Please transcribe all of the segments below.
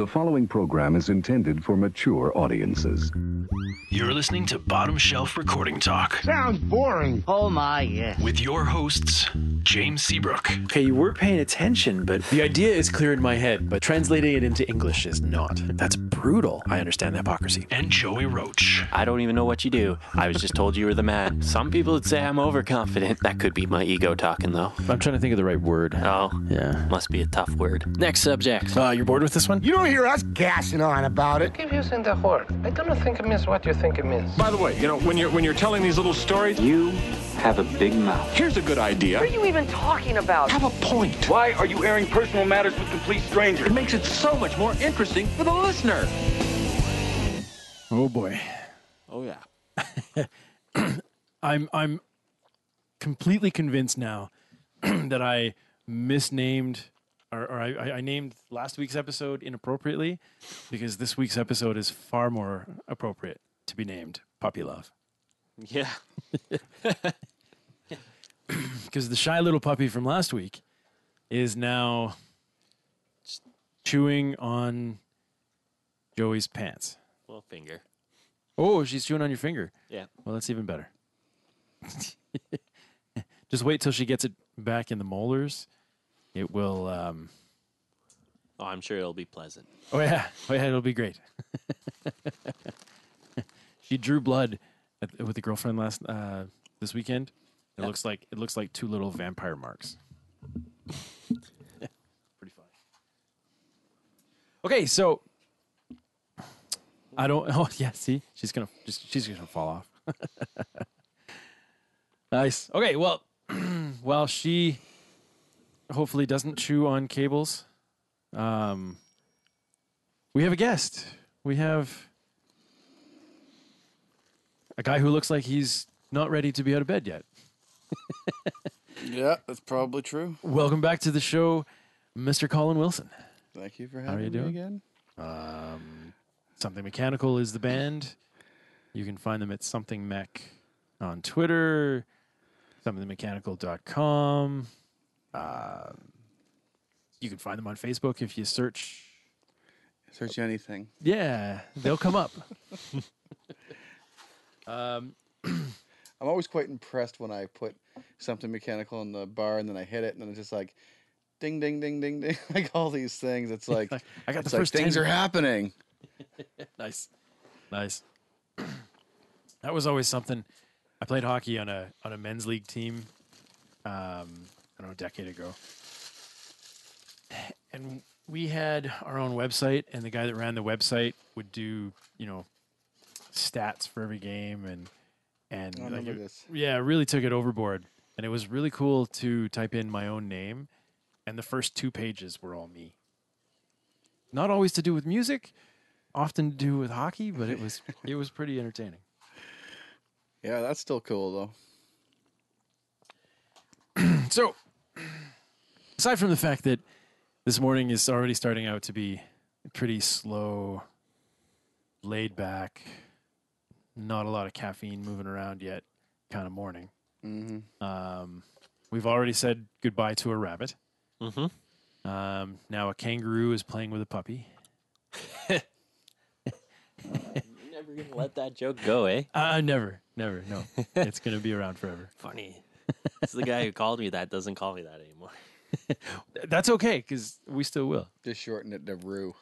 The following program is intended for mature audiences. You're listening to Bottom Shelf Recording Talk Sounds boring. Oh my, yes. with your hosts, James Seabrook Okay, you were paying attention, but the idea is clear in my head, but translating it into English is not. That's brutal. I understand the hypocrisy. and Joey Roach. I don't even know what you do. I was just told you were the man. Some people would say I'm overconfident. That could be my ego talking, though. I'm trying to think of the right word. Oh, Yeah. must be a tough word. Next subject. You're bored with this one? You don't hear us gassing on about it. Keep using the word. I don't think it means what you think it means. By the way, when you're telling these little stories, You have a big mouth. here's a good idea. What are you even talking about? Have a point. Why are you airing personal matters with complete strangers? It makes it so much more interesting for the listener. Oh boy. Oh, yeah. I'm completely convinced now that I misnamed or I named last week's episode inappropriately because this week's episode is far more appropriate to be named Puppy Love. Yeah. Because the shy little puppy from last week is now chewing on Joey's pants. Little finger. Oh, she's chewing on your finger. Yeah. Well, that's even better. Just wait till she gets it back in the molars. It will. Oh, I'm sure it'll be pleasant. Oh yeah, it'll be great. She drew blood with the girlfriend this weekend. It looks like two little vampire marks. Pretty funny. Okay, so I don't. Oh yeah, see, she's gonna fall off. Nice. Okay, well, while she hopefully doesn't chew on cables, we have a guest. We have a guy who looks like he's not ready to be out of bed yet. Yeah, that's probably true. Welcome back to the show, Mr. Colin Wilson. Thank you for How are you having me doing? again. Something Mechanical is the band. You can find them at Something Mech on Twitter, somethingmechanical.com. You can find them on Facebook if you search. Search anything. Yeah, they'll come up. I'm always quite impressed when I put something mechanical in the bar and then I hit it and then it's just like ding, ding, ding, ding, ding. Like all these things. It's like, I got the it's like first things 10. are happening. Nice. That was always something. I played hockey on a men's league team, I don't know, a decade ago. And we had our own website, and the guy that ran the website would do, stats for every game, and I remember this. yeah, really took it overboard. And it was really cool to type in my own name, and the first 2 pages were all me. Not always to do with music, often to do with hockey, but it was pretty entertaining. Yeah, that's still cool though. So, aside from the fact that this morning is already starting out to be pretty slow, laid back, not a lot of caffeine moving around yet kind of morning. Mm-hmm. We've already said goodbye to a rabbit. Mm-hmm. Now a kangaroo is playing with a puppy. Never gonna let that joke go, eh? Never, no. It's going to be around forever. Funny. It's the guy who called me that doesn't call me that anymore. That's okay, because we still will. Just shorten it to Roo.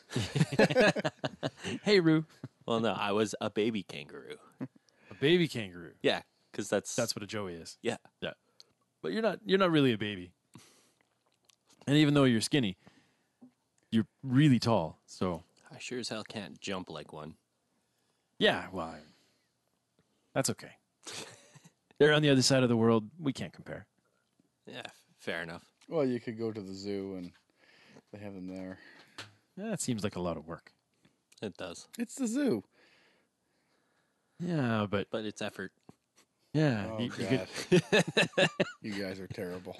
Hey, Roo. Well, no, I was a baby kangaroo. A baby kangaroo. Yeah, because that's That's what a joey is. yeah. Yeah. But you're not really a baby. And even though you're skinny, you're really tall. So, I sure as hell can't jump like one. yeah, well, that's okay. They're on the other side of the world. We can't compare. Yeah, fair enough. Well, you could go to the zoo and they have them there. That seems like a lot of work. It does, It's the zoo. Yeah, but but it's effort. yeah, Oh, you God. You guys are terrible.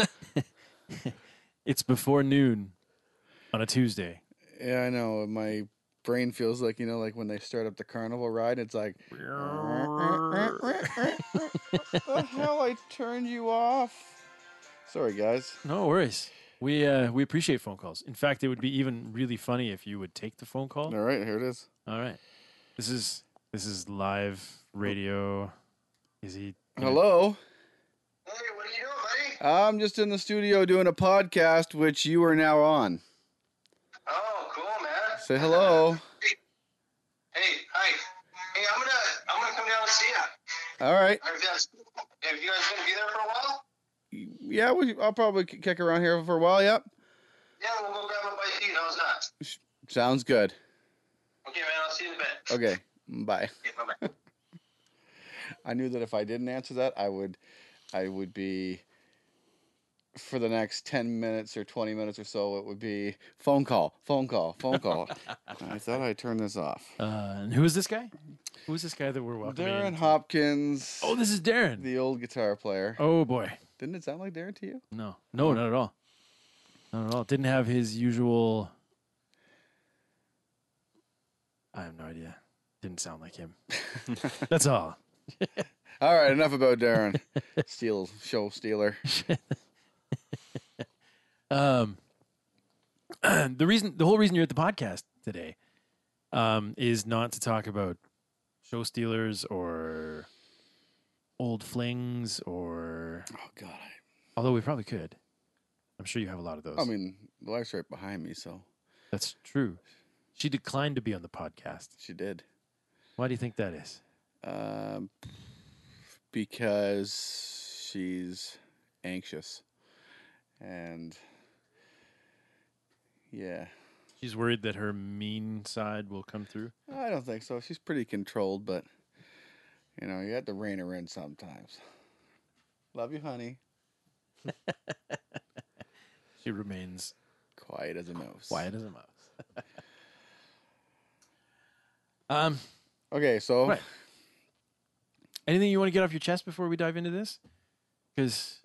it's before noon on a Tuesday. Yeah, I know. My brain feels like, like when they start up the carnival ride, it's like, what the hell? I turned you off. Sorry, guys. No worries. We appreciate phone calls. In fact, it would be even really funny if you would take the phone call. All right, here it is. All right. This is live radio. Is he? Hello. Hey, what are you doing, buddy? I'm just in the studio doing a podcast, which you are now on. Oh, cool, man. Say hello. Hey, hi. Hey, I'm gonna come down and see you. All right. Have you guys gonna be there for a while? Yeah, I'll probably kick around here for a while. Yep. Yeah, we'll go grab a bite to eat. How's that? Sounds good. Okay, man. I'll see you in a bit. Okay. Bye. Okay, bye-bye. I knew that if I didn't answer that, I would be, for the next 10 minutes or 20 minutes or so, it would be phone call. I thought I'd turn this off. And who is this guy? Who is this guy that we're welcoming? Darren Hopkins. Oh, this is Darren, the old guitar player. Oh boy. Didn't it sound like Darren to you? No, not at all. Not at all. Didn't have his usual. I have no idea. Didn't sound like him. That's all. All right, enough about Darren. Show stealer. The whole reason you're at the podcast today, is not to talk about show stealers or old flings or. Oh God. Although we probably could. I'm sure you have a lot of those. I mean, the wife's right behind me, so. That's true. She declined to be on the podcast. She did. Why do you think that is? Because she's anxious. And yeah. She's worried that her mean side will come through? I don't think so. She's pretty controlled, but you have to rein her in sometimes. Love you, honey. She remains quiet as a mouse. Quiet as a mouse. Okay, so right. Anything you want to get off your chest before we dive into this? Because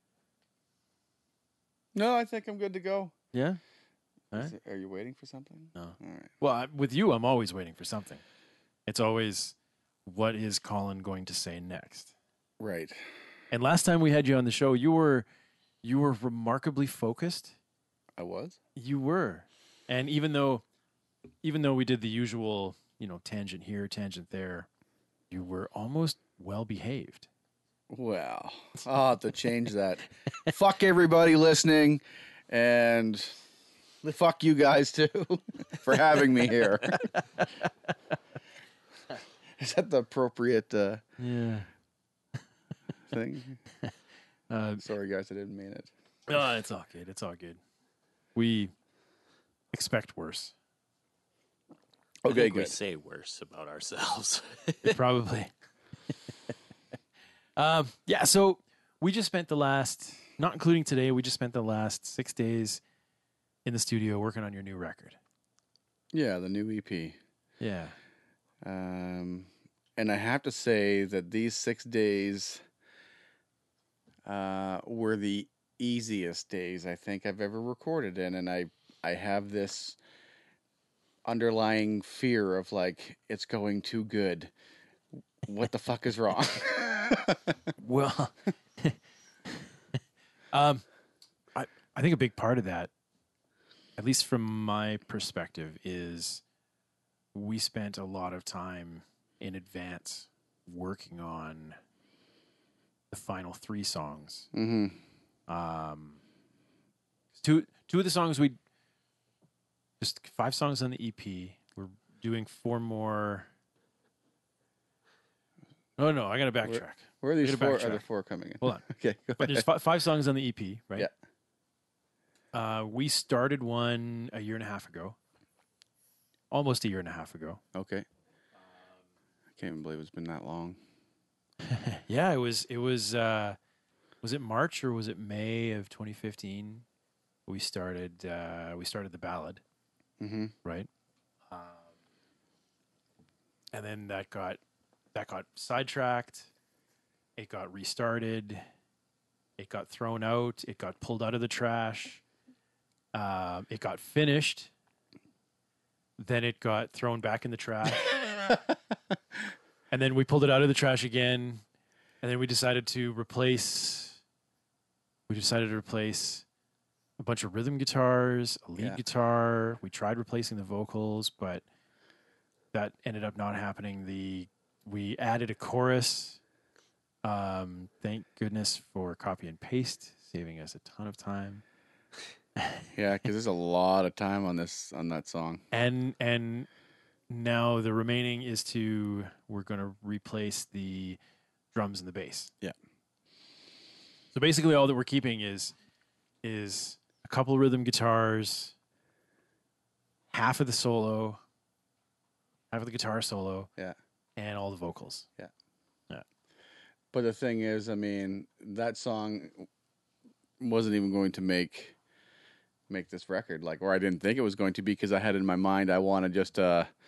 no, I think I'm good to go. Yeah. All right. Are you waiting for something? No. All right. Well, with you, I'm always waiting for something. It's always, what is Colin going to say next? Right. And last time we had you on the show, you were remarkably focused. I was? You were. And even though we did the usual, tangent here, tangent there, you were almost well behaved. Well, I'll have to change that. Fuck everybody listening, and fuck you guys too for having me here. Is that the appropriate yeah thing? Sorry, guys, I didn't mean it. Oh, it's all good. It's all good. We expect worse. Okay, good. We say worse about ourselves. Probably. Yeah, so we just spent the last, not including today, we just spent the last 6 days in the studio working on your new record. Yeah, the new EP. Yeah. And I have to say that these 6 days were the easiest days I think I've ever recorded in, and I have this underlying fear of like, it's going too good. What the fuck is wrong? Well, I think a big part of that, at least from my perspective, is we spent a lot of time in advance working on the final 3 songs. Mm-hmm. Two of the songs just 5 songs on the EP. We're doing 4 more. Oh no, I got to backtrack. Where are these 4? Are there 4 coming in? Hold on. Okay, go But ahead. there's 5 songs on the EP, right? Yeah. We started one a year and a half ago. Almost a year and a half ago. Okay. I can't even believe it's been that long. Yeah, it was it March or was it May of 2015? We started the ballad. Mm-hmm. Right? And then that got sidetracked. It got restarted. It got thrown out. It got pulled out of the trash. It got finished. Then it got thrown back in the trash. And then we pulled it out of the trash again. And then we decided to replace a bunch of rhythm guitars, a lead Yeah. guitar. We tried replacing the vocals, but that ended up not happening. We added a chorus. Thank goodness for copy and paste, saving us a ton of time. Yeah, because there's a lot of time on that song. And now the remaining is we're going to replace the drums and the bass. Yeah. So basically all that we're keeping is a couple rhythm guitars, half of the guitar solo, Yeah. and all the vocals. Yeah. Yeah. But the thing is, I mean, that song wasn't even going to make this record, like, or I didn't think it was going to be, because I had in my mind I want to just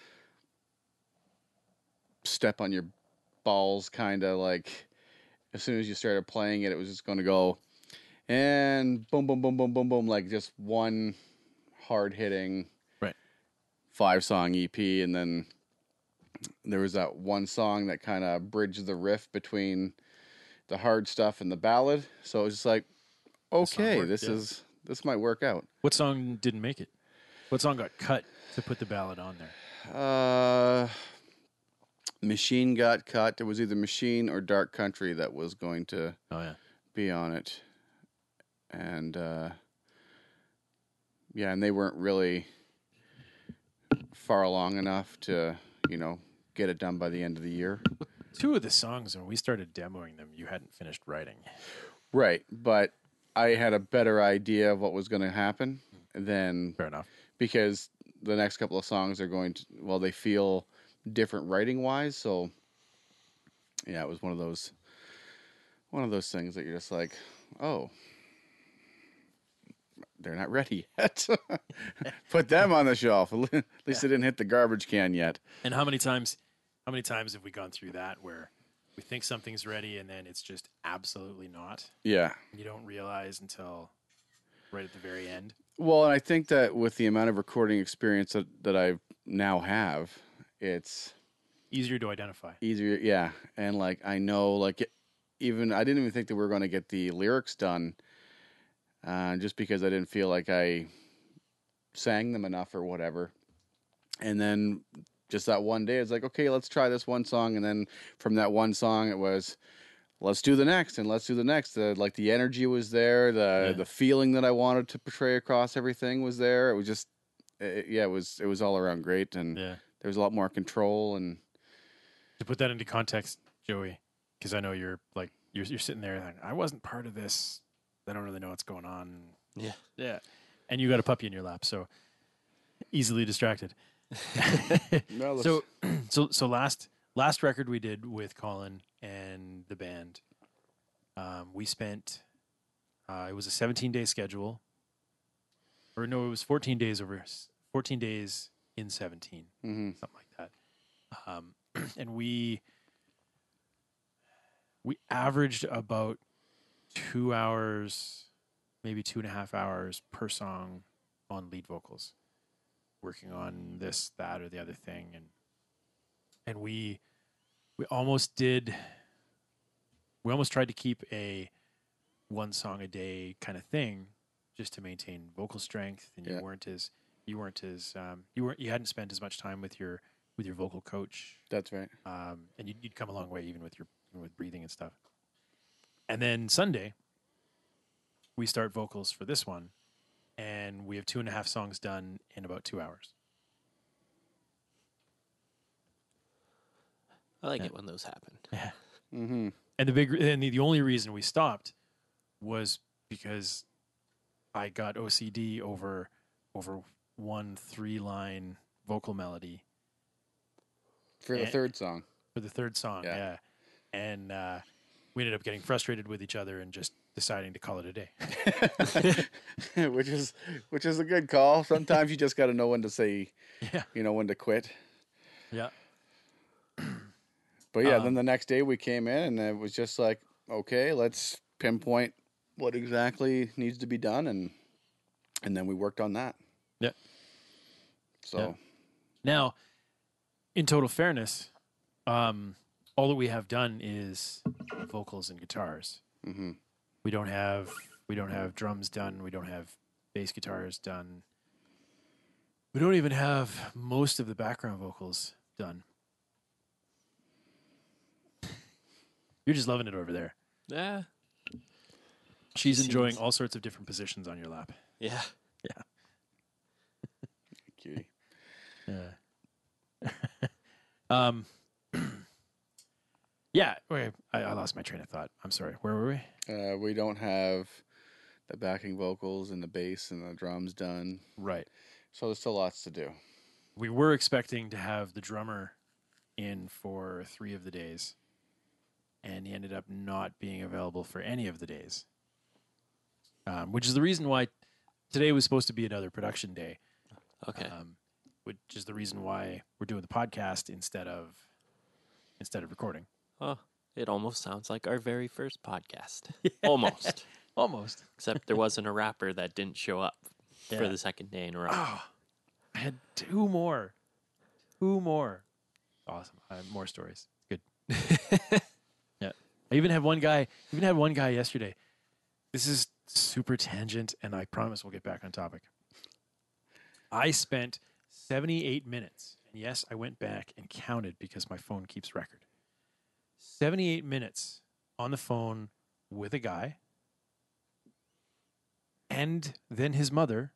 step on your balls, kind of like as soon as you started playing it, it was just going to go and boom, boom, boom, boom, boom, boom, like just one hard hitting Right. 5-song EP, and then there was that one song that kind of bridged the riff between the hard stuff and the ballad. So it was just like, okay, worked, yeah. this might work out. What song didn't make it? What song got cut to put the ballad on there? Machine got cut. It was either Machine or Dark Country that was going to be on it. And and they weren't really far along enough to, get it done by the end of the year. Two of the songs, when we started demoing them, you hadn't finished writing. Right, but I had a better idea of what was going to happen than... Fair enough. Because the next couple of songs are going to... Well, they feel different writing-wise, so... Yeah, it was one of those things that you're just like, oh... They're not ready yet. Put them on the shelf. At least they didn't hit the garbage can yet. And how many times have we gone through that where we think something's ready and then it's just absolutely not? Yeah. You don't realize until right at the very end. Well, and I think that with the amount of recording experience that I now have, it's easier to identify. Easier, yeah. And like I know, like I didn't even think that we were going to get the lyrics done. Just because I didn't feel like I sang them enough or whatever. And then just that one day, it's like, okay, let's try this one song. And then from that one song, it was, let's do the next and let's do the next. The energy was there. The feeling that I wanted to portray across everything was there. It was just, it was all around great. And there was a lot more control. And to put that into context, Joey, because I know you're sitting there like, I wasn't part of this. I don't really know what's going on. Yeah. Yeah. And you got a puppy in your lap, so easily distracted. So last record we did with Colin and the band, we spent, it was a 17-day schedule. Or no, it was 14 days in 17, something like that. And we averaged about 2 hours, maybe 2.5 hours per song on lead vocals, working on this, that, or the other thing. And we almost tried to keep a one song a day kind of thing just to maintain vocal strength. And you hadn't spent as much time with your vocal coach. That's right. And you'd come a long way even with breathing and stuff. And then Sunday, we start vocals for this one, and we have 2.5 songs done in about 2 hours. I like it when those happen. Yeah. Mm-hmm. And the only reason we stopped was because I got OCD over 1 3-line vocal melody for the third song. For the third song, yeah. And we ended up getting frustrated with each other and just deciding to call it a day. which is a good call. Sometimes you just got to know when to say, when to quit. Yeah. But then the next day we came in and it was just like, okay, let's pinpoint what exactly needs to be done, and then we worked on that. Yeah. So now, in total fairness, all that we have done is vocals and guitars. Mm-hmm. We don't have drums done. We don't have bass guitar is done. We don't even have most of the background vocals done. You're just loving it over there. Yeah. She's enjoying Seems- all sorts of different positions on your lap. Yeah. Yeah. Cutie. Yeah. um. Yeah. Wait, I lost my train of thought. I'm sorry. Where were we? We don't have the backing vocals and the bass and the drums done. Right. So there's still lots to do. We were expecting to have the drummer in for 3 of the days, and he ended up not being available for any of the days, which is the reason why today was supposed to be another production day. Okay. Which is the reason why we're doing the podcast instead of recording. Oh, it almost sounds like our very first podcast. Almost. Almost. Except there wasn't a rapper that didn't show up for Yeah. the second day in a row. Oh, I had 2 more. 2 more. Awesome. I have more stories. Good. Yeah. I even had one guy yesterday. This is super tangent, and I promise we'll get back on topic. I spent 78 minutes, and yes, I went back and counted because my phone keeps record. 78 minutes on the phone with a guy, and then his mother,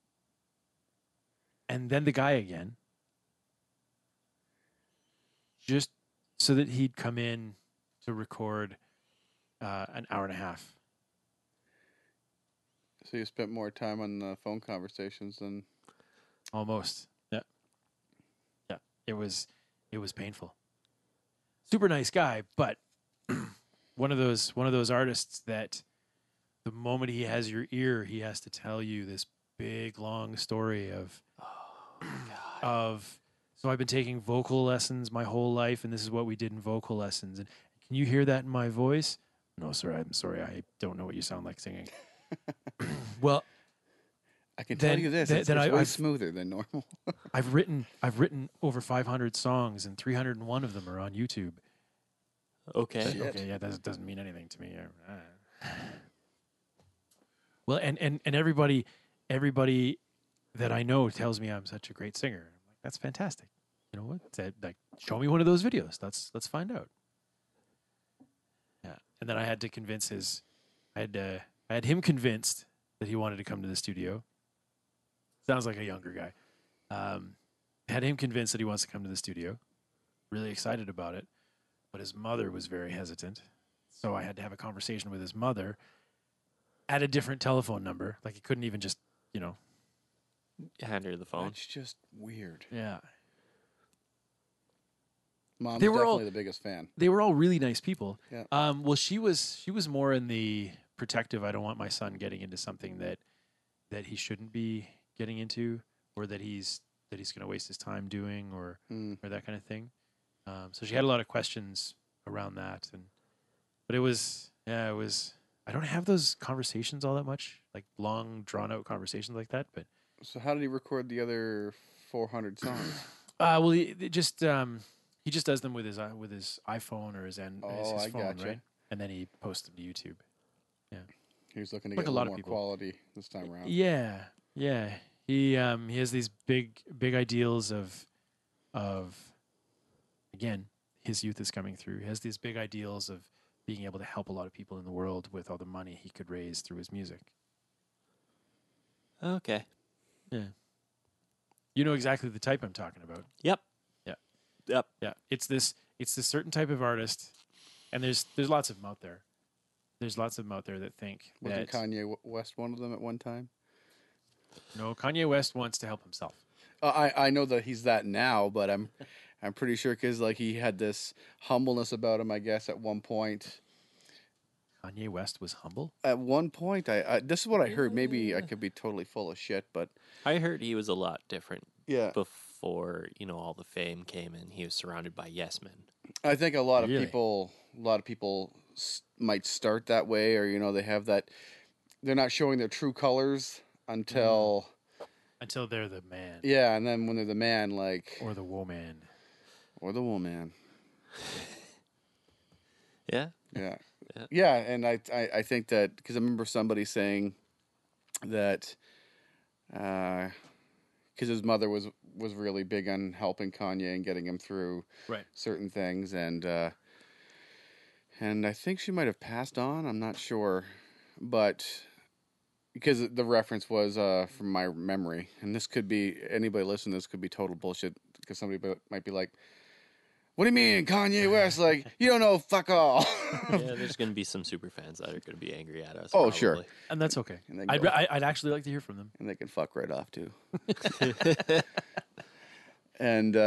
and then the guy again, just so that he'd come in to record an hour and a half. So you spent more time on the phone conversations than... Almost. Yeah. Yeah. It was painful. Super nice guy, but one of those artists that the moment he has your ear, he has to tell you this big long story of so I've been taking vocal lessons my whole life, and this is what we did in vocal lessons. And can you hear that in my voice? No, sir, I'm sorry. I don't know what you sound like singing. Well, I can tell you this, it's way I've smoother than normal. I've written over 500 songs, and 301 of them are on YouTube. Okay. Okay, yeah, that doesn't mean anything to me. Well, and everybody that I know tells me I'm such a great singer. I'm like, that's fantastic. You know what? Like, show me one of those videos. Let's find out. Yeah, and then I had to convince I had him convinced that he wanted to come to the studio. Sounds like a younger guy. Had him convinced that he wants to come to the studio. Really excited about it. But his mother was very hesitant. So I had to have a conversation with his mother at a different telephone number. Like, he couldn't even just, Hand her the phone. It's just weird. Yeah. Mom's They were definitely all- the biggest fan. They were all really nice people. Yeah. Well, she was more in the protective, I don't want my son getting into something that he shouldn't be getting into, or that he's going to waste his time doing, or that kind of thing. So she had a lot of questions around that, but it was. I don't have those conversations all that much, like long, drawn out conversations like that. But So how did he record the other 400 songs? well, he just does them with his iPhone or his I phone, gotcha. right? And then he posts them to YouTube. He was looking to Like get a a lot lot of more people. quality this time around. Yeah. He has these big ideals of again, his youth is coming through. He has these big ideals of being able to help a lot of people in the world with all the money he could raise through his music. Okay. Yeah. You know exactly the type I'm talking about. Yep. Yeah. Yep. Yeah. It's this certain type of artist, and there's lots of them out there. There's lots of them out there that think Wasn't that Kanye West one of them at one time? no, Kanye West wants to help himself. I know that he's that now, but I'm pretty sure because like he had this humbleness about him. I guess at one point. Kanye West was humble. At one point, I this is what I heard. Maybe I could be totally full of shit, but I heard he was a lot different yeah, before, all the fame came in. He was surrounded by yes men. I think a lot of Really? people might start that way, or they have that. They're not showing their true colors until They're the man. yeah, and then when they're the man, like Or the woman. or the woman, Yeah. yeah, Yeah. yeah, and I think that because I remember somebody saying that because his mother was really big on helping Kanye and getting him through Right. certain things, and I think she might have passed on. I'm not sure, but because the reference was from my memory, and this could be anybody listening. This could be total bullshit because somebody might be like, "What do you mean, Kanye West? Like, you don't know fuck all." Yeah, there's going to be some super fans that are going to be angry at us. Oh, sure. And that's okay. And they I'd, go- I'd actually like to hear from them. and they can fuck right off too. And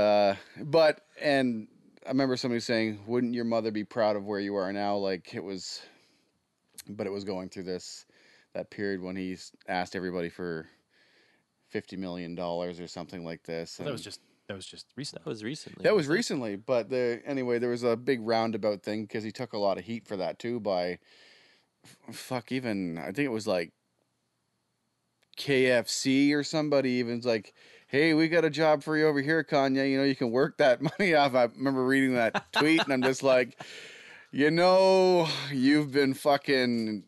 I remember somebody saying, "Wouldn't your mother be proud of where you are now?" Like it was going through that period when he asked everybody for $50 million or something like this. Well, that was just recent. That was recently. That was recently, but anyway, there was a big roundabout thing because he took a lot of heat for that too. By I think it was like KFC or somebody even's like, "Hey, we got a job for you over here, Kanye. You can work that money off." I remember reading that tweet, and I'm just like, you've been fucking,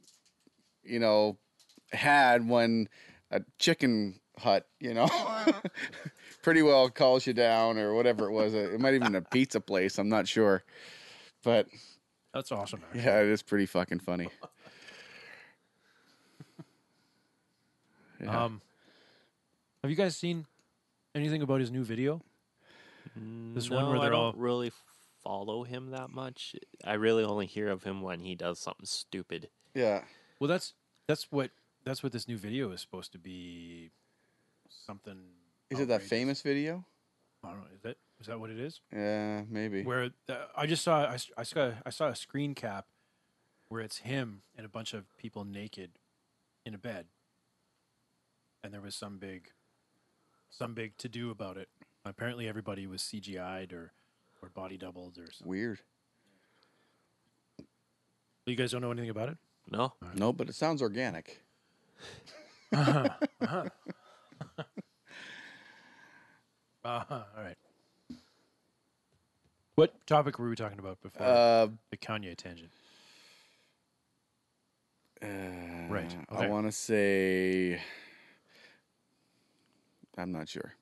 had when a chicken hut, pretty well calls you down or whatever it was. It might even be a pizza place. I'm not sure, but That's awesome. Actually. yeah, it is pretty fucking funny. Yeah. Have you guys seen anything about his new video? This one where I they're don't all really follow him that much. I really only hear of him when he does something stupid. Yeah. well. That's what this new video is supposed to be. Something. Is it that outrageous. famous video? I don't know. Is that what it is? Yeah, maybe. Where I just saw I saw a screen cap where it's him and a bunch of people naked in a bed, and there was some big to do about it. Apparently, everybody was CGI'd or body doubled or something. Weird. You guys don't know anything about it? No? No, but it sounds organic. All right. What topic were we talking about before the Kanye tangent? Right. I Okay. want to say. I'm not sure.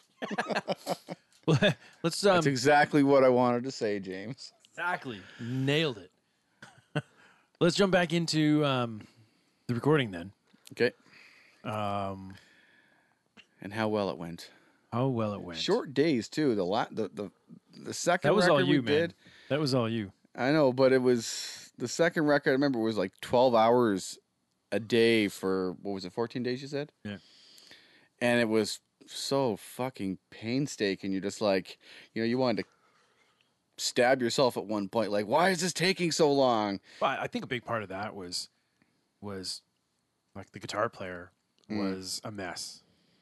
Let's That's exactly what I wanted to say, James. exactly nailed it. Let's jump back into the recording then. Okay. Um, And how well it went. how well it went. Short days too. The second That was record all you, we man. did. That was all you. I know, but it was the second record. I remember it was like 12 hours a day for 14 days? You said. Yeah. And it was so fucking painstaking. You're just like, you wanted to stab yourself at one point. Like, why is this taking so long? Well, I think a big part of that was like the guitar player was a mess.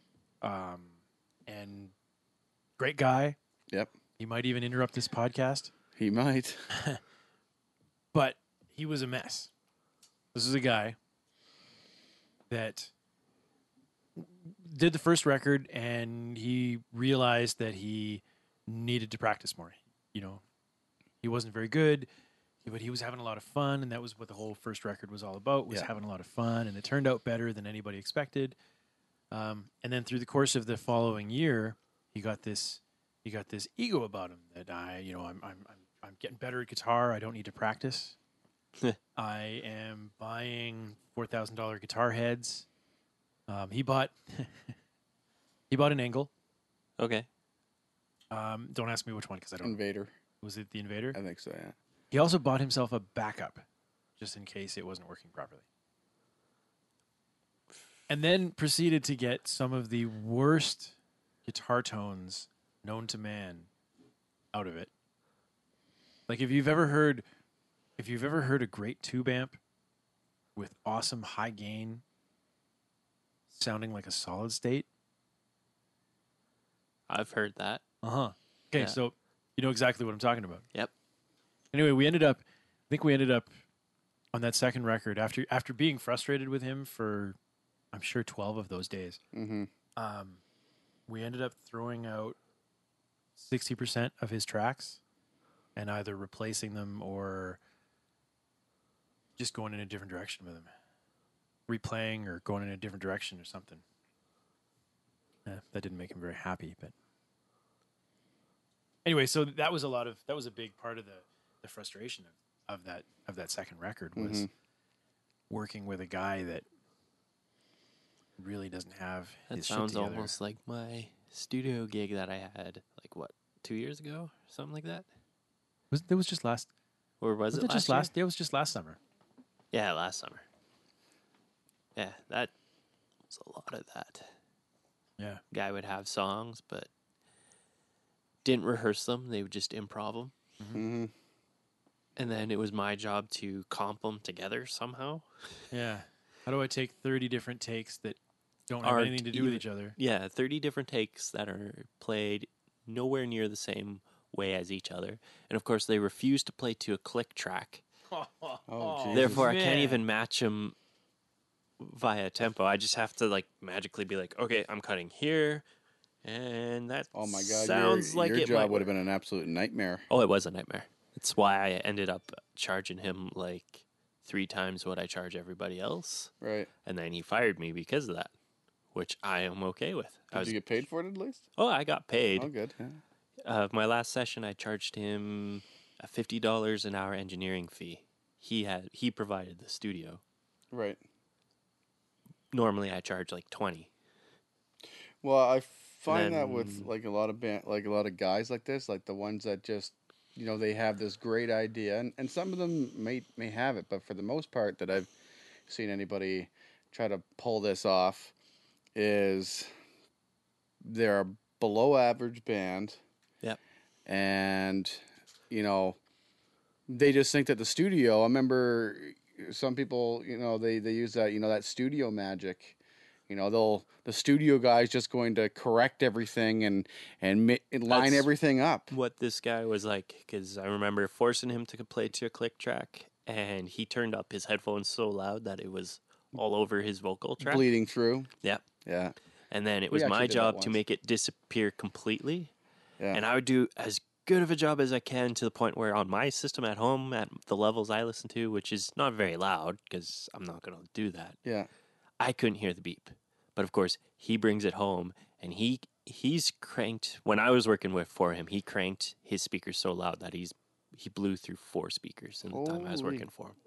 And great guy. Yep. He might even interrupt this podcast, He might. but he was a mess. This is a guy that did the first record and he realized that he needed to practice more. He wasn't very good, but he was having a lot of fun, and that was what the whole first record was all about, was having a lot of fun, and it turned out better than anybody expected. And then through the course of the following year, he got this ego about him that I'm getting better at guitar. I don't need to practice. I am buying $4,000 guitar heads. He bought an Engel. Okay. Don't ask me which one because I don't. Invader. Was it the Invader? I think so, yeah. He also bought himself a backup, just in case it wasn't working properly. And then proceeded to get some of the worst guitar tones known to man out of it. Like if you've ever heard a great tube amp with awesome high gain sounding like a solid state. I've heard that. Okay, Yeah. so you know exactly what I'm talking about. Yep. Anyway, we ended up on that second record after being frustrated with him for, I'm sure, 12 of those days. Mm-hmm. We ended up throwing out 60% of his tracks and either replacing them or just going in a different direction with him, replaying or going in a different direction or something. That didn't make him very happy. But anyway, so that was a big part of the frustration of that second record was working with a guy that really doesn't have That his shit sounds together. almost like my studio gig that I had, 2 years ago, something like that. It was just last. Or was it just year? last? Yeah, it was just last summer. Yeah, last summer. Yeah, that was a lot of that. Yeah. Guy would have songs, but didn't rehearse them. They would just improv them. Mm-hmm. And then it was my job to comp them together somehow. Yeah. How do I take 30 different takes that don't have Aren't anything to do with even- each other? Yeah, 30 different takes that are played nowhere near the same way as each other. And of course, they refuse to play to a click track. Oh, Jesus. Therefore, I man. can't even match them via tempo. I just have to magically be like, okay, I'm cutting here. And that Oh my God! sounds your like it job might would have work. been an absolute nightmare. Oh, it was a nightmare. That's why I ended up charging him 3 times what I charge everybody else. Right? And then he fired me because of that, which I am okay with. Did you get paid for it at least? Oh, I got paid. Oh, good. Yeah. My last session, I charged him a $50 an hour engineering fee. He provided the studio. Right. Normally, I charge 20. Well, I find then- that with a lot of a lot of guys like this, like the ones that just they have this great idea, and some of them may have it, but for the most part that I've seen anybody try to pull this off is they're a below average band. Yep. And they just think that the studio. I remember some people, they use that, that studio magic. The studio guy's just going to correct everything and line That's everything up. What this guy was like, because I remember forcing him to play to a click track, and he turned up his headphones so loud that it was all over his vocal track. Bleeding through. Yeah. Yeah. And then it We was actually my did that job to once. make it disappear completely. Yeah. And I would do as good of a job as I can to the point where on my system at home, at the levels I listen to, which is not very loud because I'm not going to do that, Yeah. I couldn't hear the beep. But of course, he brings it home, and he's cranked. When I was working for him, he cranked his speakers so loud that he blew through 4 speakers in the time I was Holy. working for him.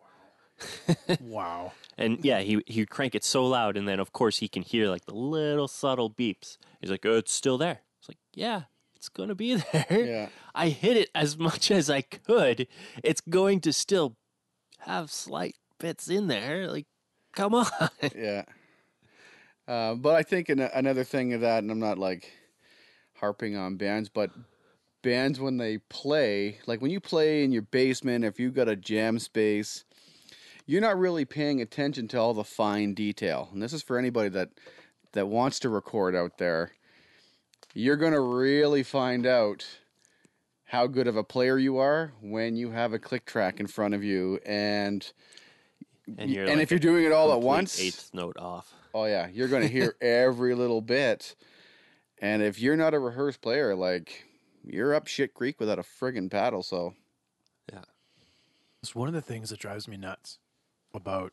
Wow. And yeah, he'd crank it so loud, and then of course he can hear the little subtle beeps. He's like, "Oh, it's still there." It's like, "Yeah, it's gonna be there." Yeah. I hit it as much as I could. It's going to still have slight bits in there. Come on. Yeah. But I think another thing of that, and I'm not harping on bands, but bands when they play, when you play in your basement, if you've got a jam space, you're not really paying attention to all the fine detail. And this is for anybody that wants to record out there. You're going to really find out how good of a player you are when you have a click track in front of you, and you're if you're doing it all at complete once, 8th note off. oh yeah, you're going to hear every little bit. And if you're not a rehearsed player, you're up shit creek without a friggin' paddle. So Yeah. It's one of the things that drives me nuts about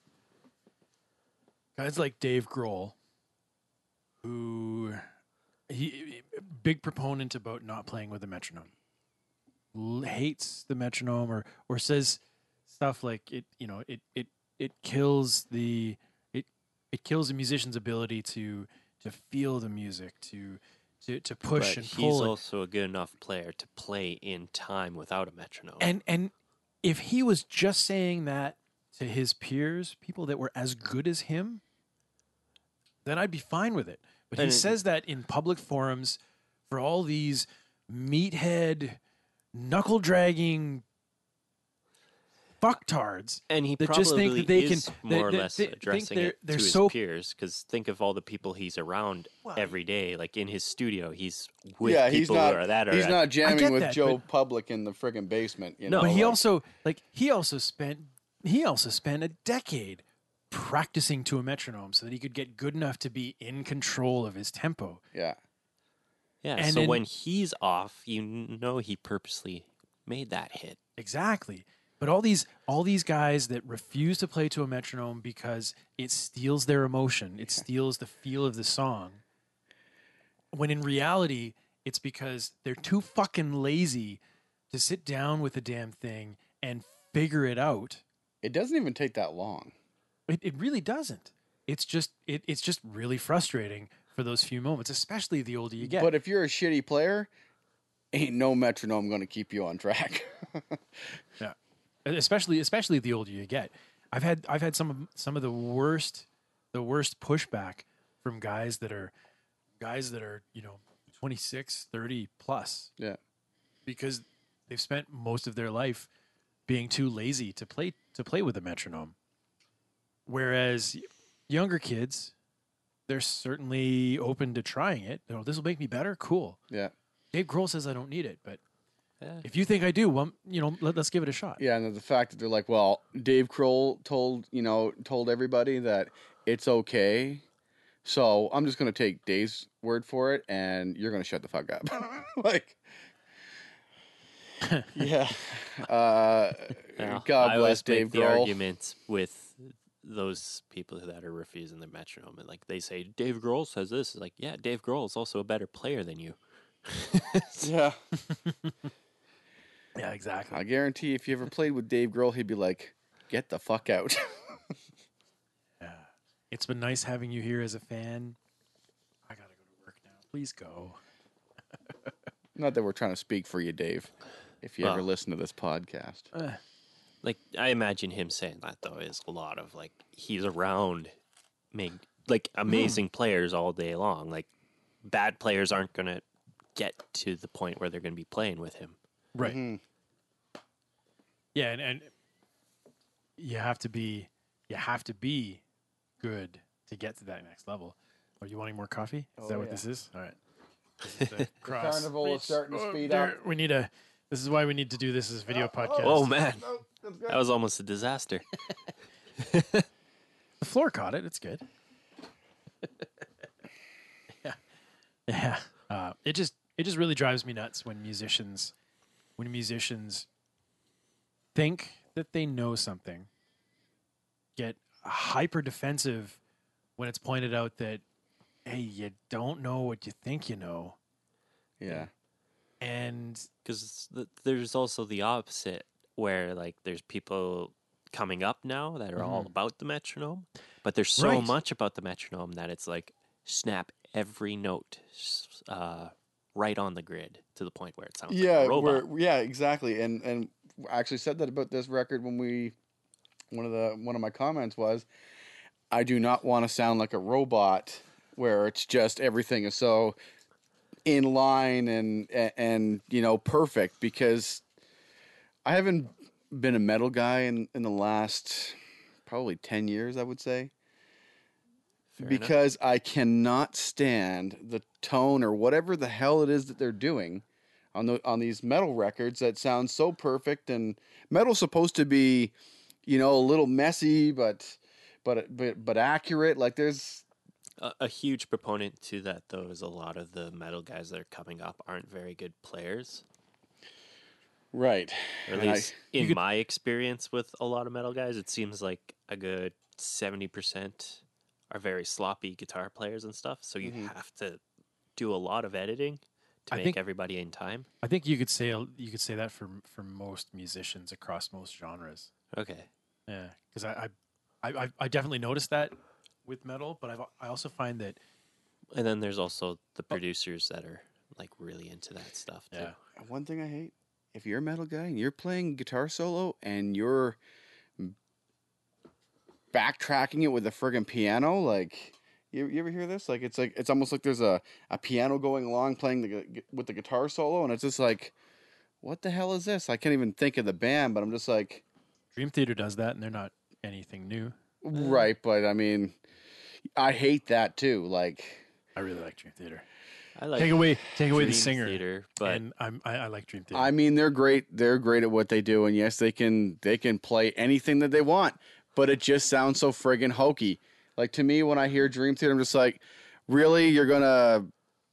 guys like Dave Grohl, who he big proponent about not playing with a metronome, hates the metronome, or says stuff like it kills the it kills the musician's ability to feel the music, to push But and he's pull. also a good enough player to play in time without a metronome. And if he was just saying that to his peers, people that were as good as him, then I'd be fine with it. But he And says that in public forums for all these meathead, knuckle dragging fucktards. And he that probably just think that they is can more or they- less they think addressing they're- it they're to his so peers. Because think of all the people he's around Well, every day. In his studio, he's with yeah, people he's not who are that. he's not jamming get with that, Joe but- Public in the friggin' basement. No, But he like- also spent a decade practicing to a metronome so that he could get good enough to be in control of his tempo. yeah. Yeah, And so then- when he's off, he purposely made that hit. Exactly. But all these guys that refuse to play to a metronome because it steals their emotion, it steals the feel of the song. when in reality, it's because they're too fucking lazy to sit down with the damn thing and figure it out. It doesn't even take that long. It really doesn't. It's just really frustrating for those few moments, especially the older you get. But if you're a shitty player, ain't no metronome going to keep you on track. Yeah, especially the older you get. I've had some of the worst pushback from guys that are 26, 30 plus. Yeah, because they've spent most of their life being too lazy to play with a metronome. Whereas younger kids, they're certainly open to trying it. This will make me better. Cool. Yeah. Dave Grohl says I don't need it, but if you think I do, well, let's give it a shot. Yeah, and the fact that they're like, well, Dave Grohl told everybody that it's okay, so I'm just going to take Dave's word for it, and you're going to shut the fuck up. Like, yeah. God bless Dave Grohl. The arguments with those people that are refusing the metronome, and like they say, Dave Grohl says this. It's like, yeah, Dave Grohl is also a better player than you. Yeah. Yeah, exactly. I guarantee if you ever played with Dave Grohl, he'd be like, get the fuck out. Yeah. It's been nice having you here as a fan. I gotta go to work now. Please go. Not that we're trying to speak for you, Dave, if you ever listen to this podcast. Like, I imagine him saying that, though, is a lot of, like, he's around amazing players all day long. Like, bad players aren't going to get to the point where they're going to be playing with him. Right. Mm-hmm. Yeah, and you have to be good to get to that next level. Are you wanting more coffee? Is that what this is? All right. This is the Carnival is starting to speed up. This is why we need to do this as a video podcast. Oh, man. That was almost a disaster. The floor caught it. It's good. Yeah. It just really drives me nuts when musicians think that they know something, get hyper defensive when it's pointed out that, hey, you don't know what you think you know. Yeah. And because there's also the opposite, where like there's people coming up now that are all about the metronome, but there's so much about the metronome that it's like snap every note right on the grid to the point where it sounds like a robot. Yeah, exactly. And I actually said that about this record when one of my comments was, I do not want to sound like a robot where it's just everything is so in line and perfect, because I haven't been a metal guy in the last probably 10 years, I would say. Fair because enough. I cannot stand the tone or whatever the hell it is that they're doing on these metal records that sound so perfect. And metal's supposed to be, a little messy, but accurate. Like there's a huge proponent to that, though, is a lot of the metal guys that are coming up aren't very good players. Right. Or at least in my experience with a lot of metal guys, it seems like a good 70% are very sloppy guitar players and stuff. So you have to do a lot of editing to make everybody in time. I think you could say that for most musicians across most genres. Okay. Yeah, because I definitely noticed that with metal, but I also find that. And then there's also the producers that are like really into that stuff too. Yeah. One thing I hate, if you're a metal guy and you're playing guitar solo and you're backtracking it with a friggin' piano, like you ever hear this? Like it's almost like there's a piano going along playing with the guitar solo, and it's just like, what the hell is this? I can't even think of the band, but I'm just like, Dream Theater does that, and they're not anything new. Right, but I mean, I hate that too. Like, I really like Dream Theater. I like take away Dream the singer, Theater, but and I like Dream Theater. I mean, they're great. They're great at what they do, and yes, they can play anything that they want. But it just sounds so friggin' hokey. Like to me, when I hear Dream Theater, I'm just like, really, you're gonna?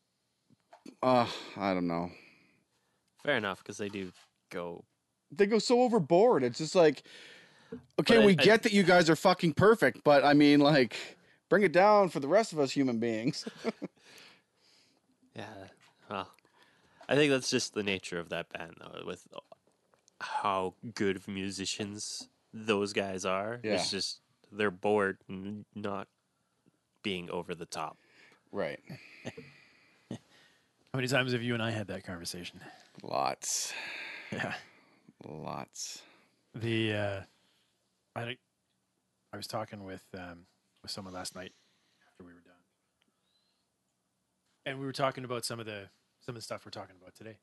I don't know. Fair enough, because they do go. They go so overboard. It's just like, okay, we get that you guys are fucking perfect, but I mean, like, bring it down for the rest of us human beings. Yeah. Well, I think that's just the nature of that band, though, with how good of musicians those guys are. Yeah. It's just they're bored and not being over the top. Right. How many times have you and I had that conversation? Lots. Yeah. Lots. I was talking with someone last night after we were done, and we were talking about some of the stuff we're talking about today.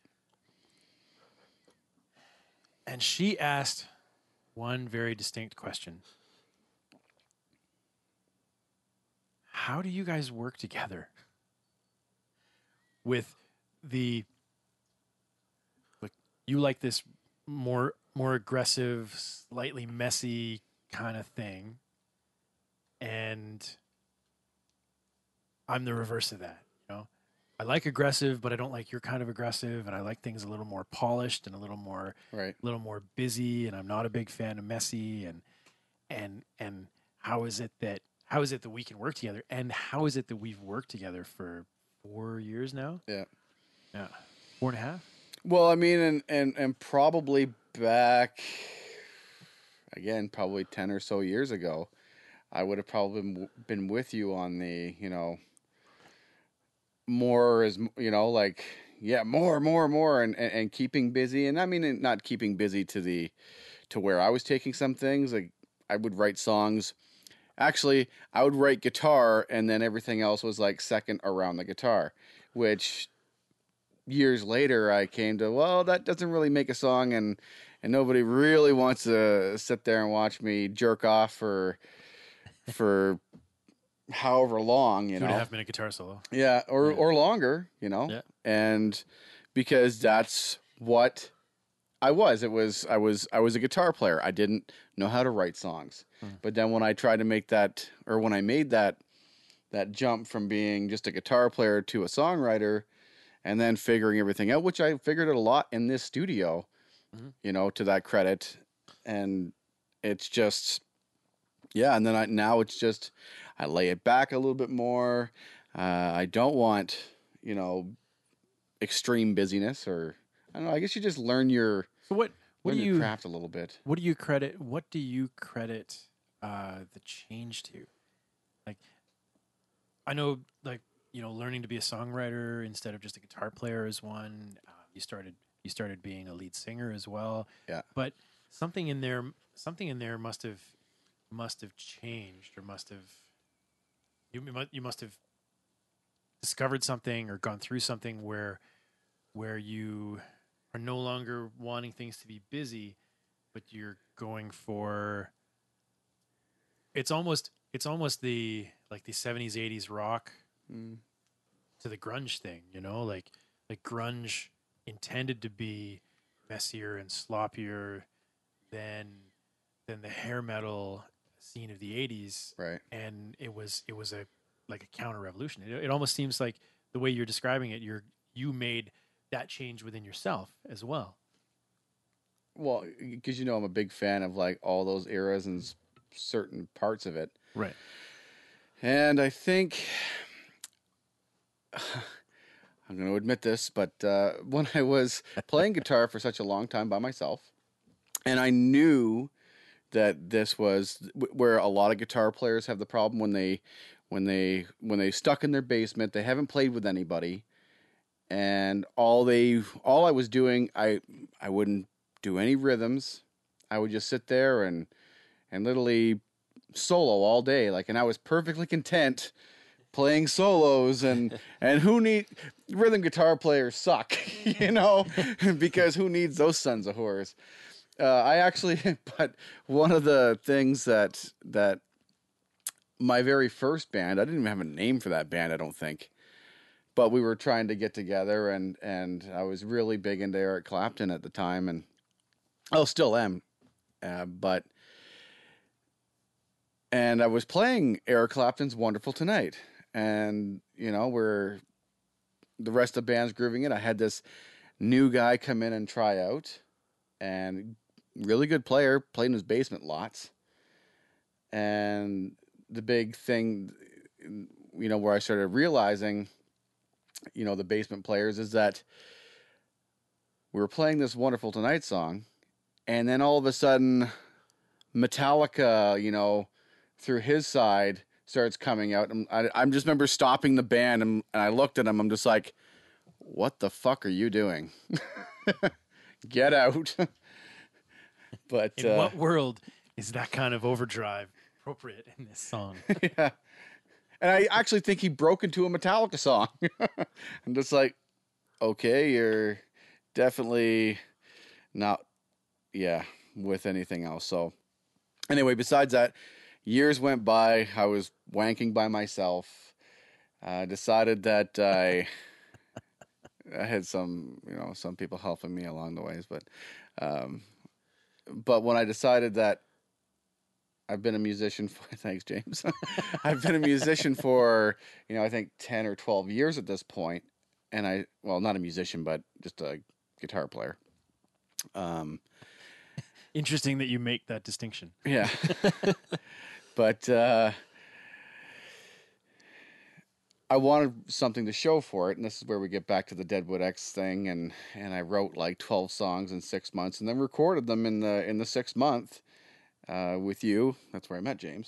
And she asked one very distinct question: how do you guys work together with you like this more aggressive, slightly messy kind of thing, and I'm the reverse of that, you know? I like aggressive, but I don't like your kind of aggressive, and I like things a little more polished and a little more busy, and I'm not a big fan of messy, and how is it that we can work together, and how is it that we've worked together for 4 years now? Yeah. 4.5. Well, I mean, and probably back again, probably 10 or so years ago, I would have probably been with you on the, more is, like, yeah, more, and keeping busy. And I mean, not keeping busy to where I was taking some things. Like, I would write songs. Actually, I would write guitar, and then everything else was like second around the guitar, which years later I came to, well, that doesn't really make a song, and nobody really wants to sit there and watch me jerk off for however long, 2.5 minute guitar solo. Yeah, or longer, Yeah. And because that's what I was. I was a guitar player. I didn't know how to write songs. But then when I tried to make that, or when I made that jump from being just a guitar player to a songwriter, and then figuring everything out, which I figured it a lot in this studio, to that credit. And it's just, yeah. And then now it's just, I lay it back a little bit more. I don't want, extreme busyness, or I don't know. I guess you just learn your craft a little bit. What do you credit the change to? Like, I know, like, learning to be a songwriter instead of just a guitar player is one. You started being a lead singer as well. Yeah. But something in there must have changed, or you must have discovered something or gone through something where you are no longer wanting things to be busy, but you're going for, it's almost the 70s 80s rock to the grunge thing, like grunge intended to be messier and sloppier than the hair metal scene of the 80s, right? And it was a counter revolution. It almost seems like the way you're describing it, you made that change within yourself as well. Well, because I'm a big fan of like all those eras and certain parts of it, right? And I think I'm going to admit this, but when I was playing guitar for such a long time by myself, and I knew that this was where a lot of guitar players have the problem when they stuck in their basement, they haven't played with anybody, and all I was doing, I wouldn't do any rhythms. I would just sit there and literally solo all day, and I was perfectly content playing solos, and rhythm guitar players suck, because who needs those sons of whores? But one of the things that my very first band, I didn't even have a name for that band, I don't think, but we were trying to get together, and I was really big into Eric Clapton at the time, and I still am, and I was playing Eric Clapton's Wonderful Tonight, and where the rest of the band's grooving it. I had this new guy come in and try out, and really good player, played in his basement lots. And the big thing, where I started realizing the Basement Players, is that we were playing this Wonderful Tonight song, and then all of a sudden, Metallica, through his side starts coming out. And I just remember stopping the band, and I looked at him. I'm just like, what the fuck are you doing? Get out. But In what world is that kind of overdrive appropriate in this song? Yeah. And I actually think he broke into a Metallica song. I'm just like, okay, you're definitely not, with anything else. So anyway, besides that, years went by. I was wanking by myself. Decided that I had some people helping me along the ways, but when I decided that I've been a musician for, thanks, James. I've been a musician for, I think 10 or 12 years at this point. And not a musician, but just a guitar player. Interesting that you make that distinction. Yeah. But I wanted something to show for it. And this is where we get back to the Deadwood X thing. And I wrote like 12 songs in 6 months and then recorded them in the 6th month. With you. That's where I met James.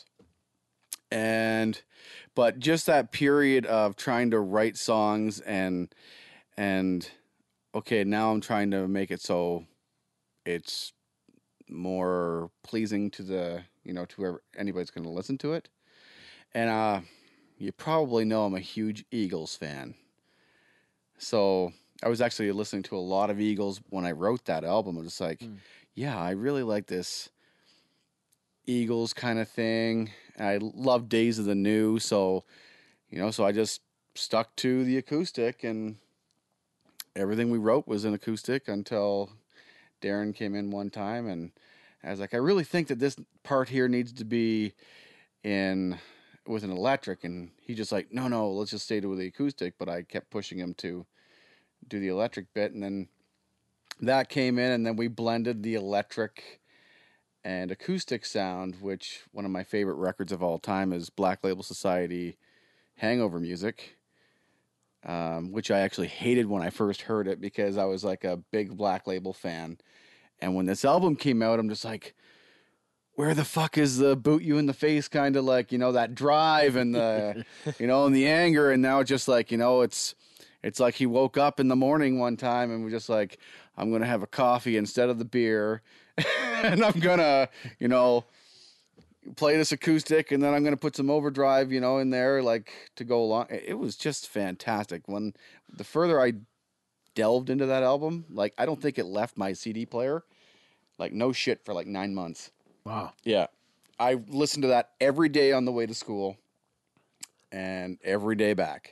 But just that period of trying to write songs and okay, now I'm trying to make it so it's more pleasing to to whoever, anybody's going to listen to it. And you probably know I'm a huge Eagles fan. So I was actually listening to a lot of Eagles when I wrote that album. I was just like, yeah, I really like this Eagles kind of thing. I love Days of the New, so I just stuck to the acoustic, and everything we wrote was an acoustic until Darren came in one time, and I was like, I really think that this part here needs to be with an electric, and he just like, no, let's just stay with the acoustic. But I kept pushing him to do the electric bit, and then that came in, and then we blended the electric and acoustic sound, which one of my favorite records of all time is Black Label Society Hangover Music, which I actually hated when I first heard it because I was like a big Black Label fan. And when this album came out, I'm just like, where the fuck is the boot you in the face kind of like, that drive and the, and the anger. And now it's just like, it's like he woke up in the morning one time and was just like, I'm going to have a coffee instead of the beer. And I'm going to, play this acoustic, and then I'm going to put some overdrive, in there, like, to go along. It was just fantastic. When the further I delved into that album, like, I don't think it left my CD player, like, no shit, for like 9 months. Wow. Yeah. I listened to that every day on the way to school and every day back.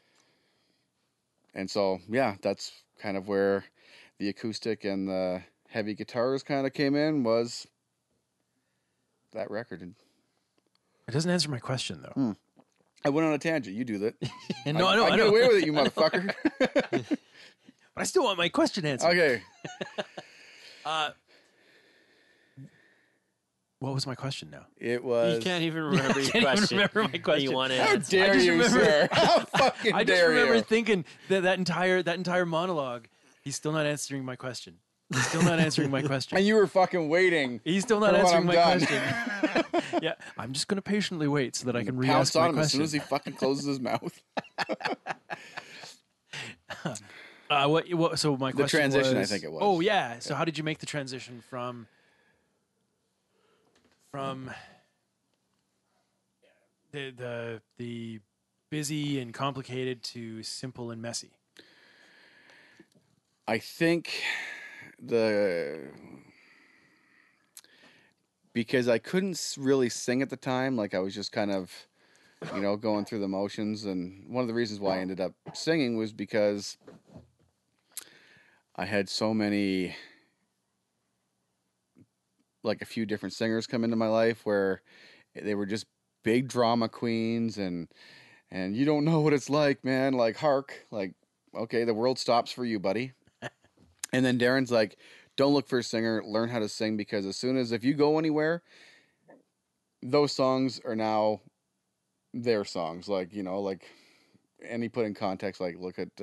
And so, yeah, that's kind of where the acoustic and the heavy guitars kind of came in, was that record. It doesn't answer my question, though. I went on a tangent. You do that. No, I get away with it, you motherfucker. But I still want my question answered. Okay. What was my question now? It was... You can't even remember your question. I can't even remember my question. You want to How dare you, sir? How fucking I just dare remember you? thinking that entire monologue, he's still not answering my question. He's still not answering my question. And you were fucking waiting. He's still not for when answering I'm my done. question. Yeah, I'm just going to patiently wait so that I can Pounce re-ask my on him as soon question. as he fucking closes his mouth. So my The question transition, was, I think it was. Oh yeah. So how did you make the transition from the busy and complicated to simple and messy? I think because I couldn't really sing at the time, like I was just kind of, going through the motions. And one of the reasons why I ended up singing was because I had so many, like a few different singers come into my life where they were just big drama queens, and you don't know what it's like, man. Like, hark, like, okay, the world stops for you, buddy. And then Darren's like, don't look for a singer, learn how to sing, because if you go anywhere, those songs are now their songs. Like, and he put in context, like, look at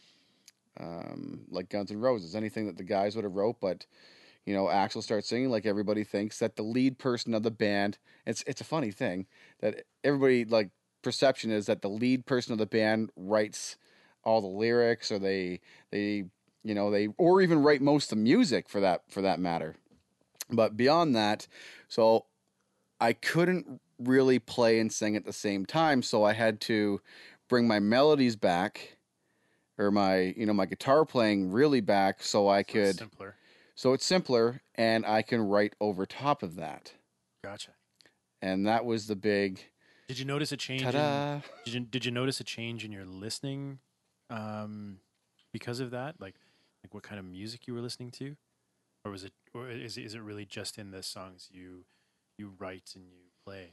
like Guns N' Roses, anything that the guys would have wrote, but you know, Axl starts singing, like everybody thinks that the lead person of the band, it's a funny thing that everybody, like, perception is that the lead person of the band writes all the lyrics, or they you know, they, or even write most of the music for that matter. But beyond that, so I couldn't really play and sing at the same time, so I had to bring my melodies back, or my, you know, my guitar playing really back, so I could. Simpler. So it's simpler, and I can write over top of that. Gotcha. And that was the big. Did you notice a change? Ta-da. Did you notice a change in your listening because of that? Like what kind of music you were listening to, or was it, or is it really just in the songs you write and you play?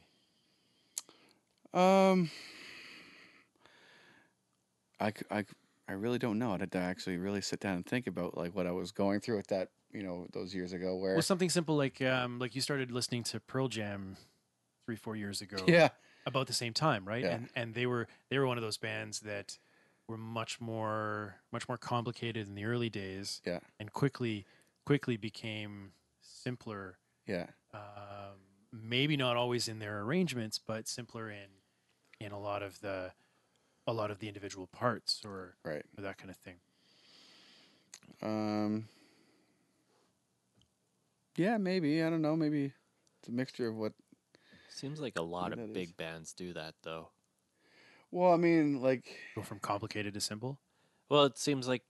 I really don't know. I'd have to actually really sit down and think about, like, what I was going through at that, you know, those years ago. Where, well, something simple like you started listening to Pearl Jam 3-4 years ago. Yeah. About the same time, right? Yeah. And they were one of those bands that were much more complicated in the early days. Yeah. And quickly became simpler. Yeah. Maybe not always in their arrangements, but simpler in a lot of the individual parts, or right, or that kind of thing. Yeah, maybe, I don't know. Maybe it's a mixture of what. Seems like a lot of big bands do that, though. Well, I mean, like, go from complicated to simple. Well, it seems like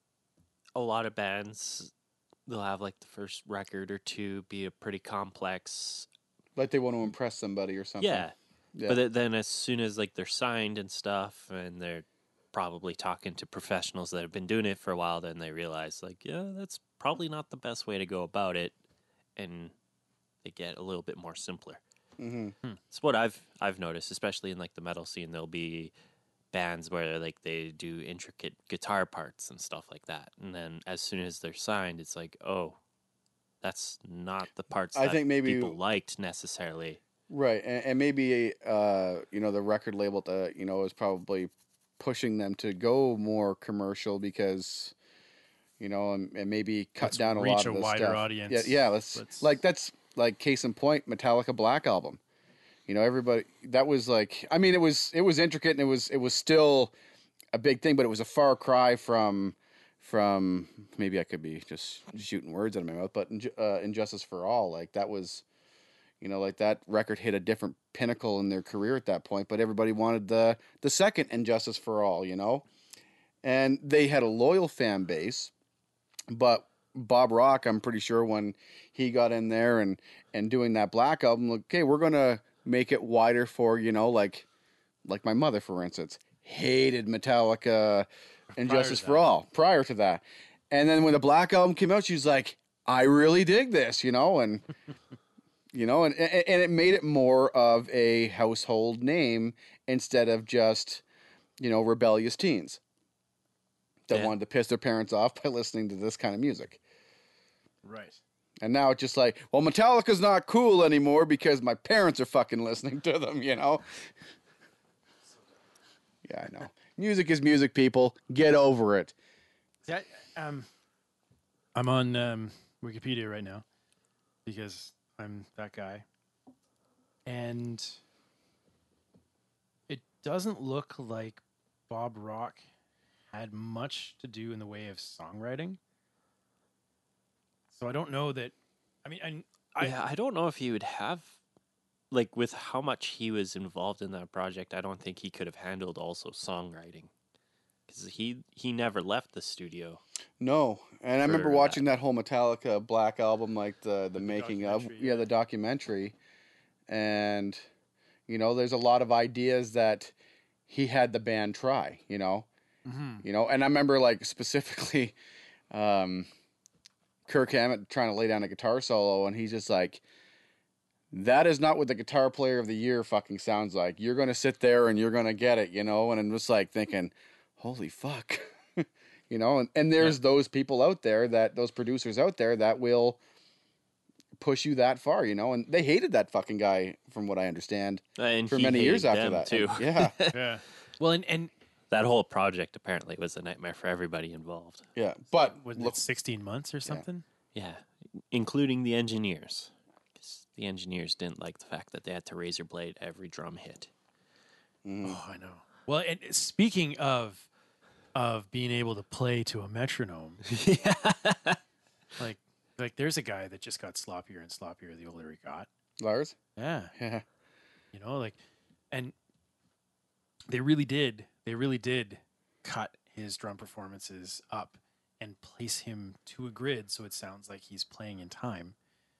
a lot of bands, they'll have like the first record or two be a pretty complex. Like they want to impress somebody or something. Yeah. But then as soon as like they're signed and stuff, and they're probably talking to professionals that have been doing it for a while, then they realize, like, yeah, that's probably not the best way to go about it, and they get a little bit more simpler. Mm-hmm. It's what I've noticed, especially in like the metal scene. There'll be bands where like they do intricate guitar parts and stuff like that, and then as soon as they're signed, it's like, oh, that's not the parts I that think maybe people liked necessarily. Right, and maybe you know, the record label, you know, is probably pushing them to go more commercial because, you know, and maybe cut down a lot of the wider stuff. Audience. Yeah. Let's like, that's like case in point, Metallica Black Album. You know, everybody, that was like, I mean, it was intricate, and it was still a big thing, but it was a far cry from maybe I could be just shooting words out of my mouth, but Injustice for All, like that was. You know, like that record hit a different pinnacle in their career at that point, but everybody wanted the second Injustice for All, you know? And they had a loyal fan base, but Bob Rock, I'm pretty sure when he got in there and doing that Black Album, like, okay, we're going to make it wider for, you know, like my mother, for instance, hated Metallica Injustice for All prior to that. And then when the Black Album came out, she was like, I really dig this, you know, and... You know, and it made it more of a household name instead of just, you know, rebellious teens that wanted to piss their parents off by listening to this kind of music. Right. And now it's just like, well, Metallica's not cool anymore because my parents are fucking listening to them, you know? Yeah, I know. Music is music, people. Get over it. Yeah, I'm on Wikipedia right now because I'm that guy. And it doesn't look like Bob Rock had much to do in the way of songwriting. So I don't know that. I mean, I don't know if he would have, like, with how much he was involved in that project, I don't think he could have handled also songwriting. Because he never left the studio. No, and I remember watching that whole Metallica Black Album, like the making of, the documentary, and you know, there's a lot of ideas that he had the band try, you know, you know, and I remember like specifically, Kirk Hammett trying to lay down a guitar solo, and he's just like, that is not what the guitar player of the year fucking sounds like. You're gonna sit there and you're gonna get it, you know, and I'm just like thinking, holy fuck. You know, and there's those people out there, those producers out there that will push you that far, you know, and they hated that fucking guy from what I understand and for many years after that. Too. And, yeah. Yeah. Well, and That whole project apparently was a nightmare for everybody involved. Yeah, but Was look, it 16 months or something? Yeah, including the engineers. 'Cause the engineers didn't like the fact that they had to razor blade every drum hit. Oh, I know. Well, and speaking of being able to play to a metronome, like there's a guy that just got sloppier and sloppier the older he got. Lars. Yeah. Yeah. You know, like, and they really did cut his drum performances up and place him to a grid so it sounds like he's playing in time.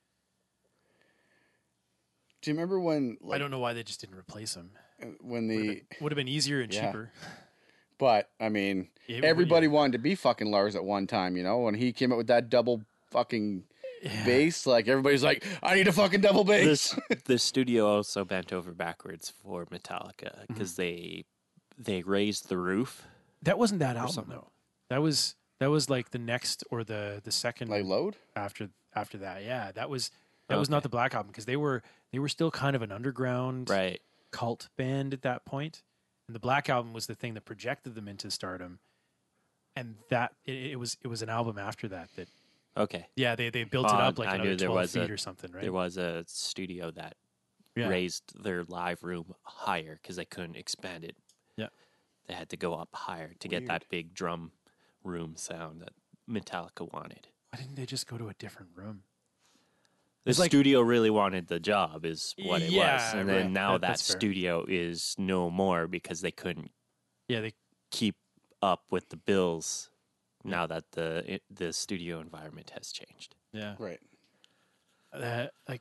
Do you remember when? Like, I don't know why they just didn't replace him. when the Would have been easier and Yeah. cheaper. But I mean, It- everybody yeah. wanted to be fucking Lars at one time. You know, when he came up with that double fucking bass, like everybody's like, I need a fucking double bass. The studio also bent over backwards for Metallica because they raised the roof. That wasn't that album something. though. That was like the next or the second Like Load. after that. Yeah, that was not the Black Album because they were still kind of an underground Right. cult band at that point. And the Black Album was the thing that projected them into stardom. And that it was an album after that Okay. yeah, they built it up like I another knew there 12 was feet or something, right? There was a studio that Yeah. raised their live room higher because they couldn't expand it. Yeah. They had to go up higher to get that big drum room sound that Metallica wanted. Why didn't they just go to a different room? The It's like- studio really wanted the job, is what it Yeah, was. And then right. now that That's fair. studio is no more because they couldn't Yeah, they keep up with the bills now that the studio environment has changed. yeah. Right. Like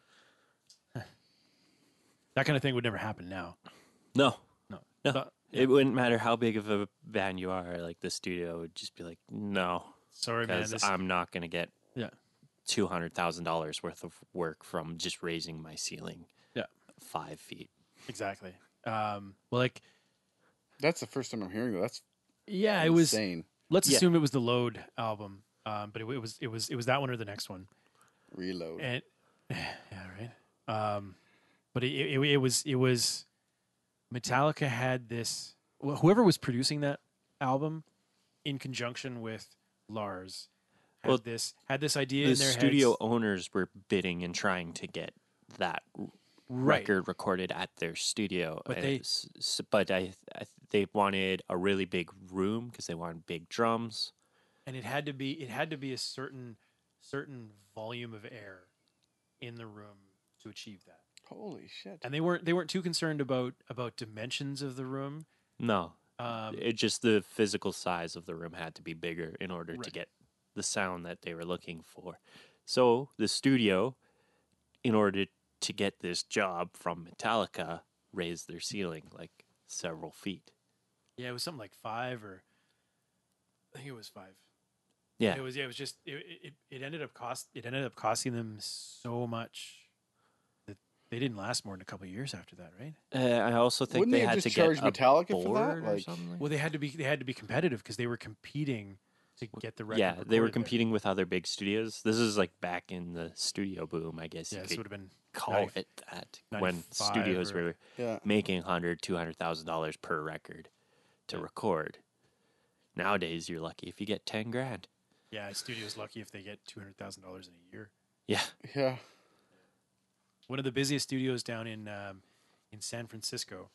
that kind of thing would never happen now. No. No. No. But- It wouldn't matter how big of a band you are. Like the studio would just be like, no, Sorry, man. because I'm not going to get yeah. $200,000 worth of work from just raising my ceiling Yeah. 5 feet. Exactly. Well, like, That's the first time I'm hearing that. That's yeah, it was. insane. Let's Yeah. assume it was the Load album, but it was that one or the next one. Reload. And yeah, right. But it was Metallica had this. Whoever was producing that album, in conjunction with Lars, had Well, this idea The in their studio heads. owners were bidding and trying to get that Right. record recorded at their studio. But they wanted a really big room because they wanted big drums. And it had to be a certain volume of air in the room to achieve that. Holy shit. And they weren't too concerned about dimensions of the room. No, Um, it just the physical size of the room had to be bigger in order to Right. get the sound that they were looking for. So the studio, in order to get this job from Metallica, raised their ceiling like several feet. Yeah, it was something like 5 or I think it was 5. Yeah, It was just it ended up costing them so much that they didn't last more than a couple of years after that, right? I also think Wouldn't they they had just to charge get a Metallica for board that? or Like- something. Well, they had to be competitive because they were competing to get the record. Yeah, they were recorded there. competing with other big studios. This is like back in the studio boom, I guess Yeah, you this could would have been call 90 it that. When 95 studios or- were Yeah. making $200,000 per record to record. Nowadays, you're lucky if you get 10 grand. Yeah, studio's lucky if they get $200,000 in a year. Yeah, Yeah. One of the busiest studios down in San Francisco.